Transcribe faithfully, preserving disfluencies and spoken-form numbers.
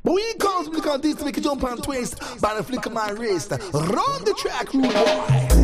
But we calls me because this to make you jump and twist by the flick of my wrist. Run the track, rude boy.